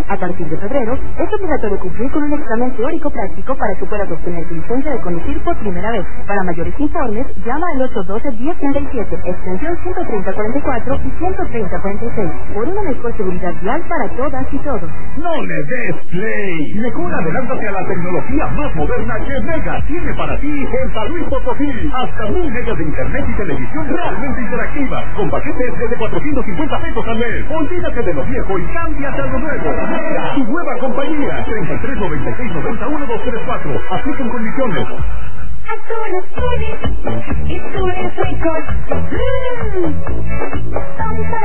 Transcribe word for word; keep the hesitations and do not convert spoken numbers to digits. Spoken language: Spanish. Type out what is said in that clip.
A partir de febrero, es obligatorio cumplir con un examen teórico práctico para que puedas obtener tu licencia de conducir por primera vez. Para mayores informes, llama al ocho uno dos, uno cero tres siete, extensión ciento treinta cuarenta y cuatro y ciento treinta cuarenta y seis, por una mejor seguridad vial para todas y todos. ¡No le des play! Mejor adelántate a la tecnología más moderna que Mega tiene para ti en San Luis Potosí. Hasta mil megas de internet y televisión realmente interactiva, con paquetes desde cuatrocientos cincuenta pesos al mes. Olvídate de lo viejo y cámbiate a lo nuevo. Mega, tu nueva compañía. treinta y tres noventa y seis noventa uno dos tres cuatro. Aplican condiciones. Azules, azules, y tú eres rico.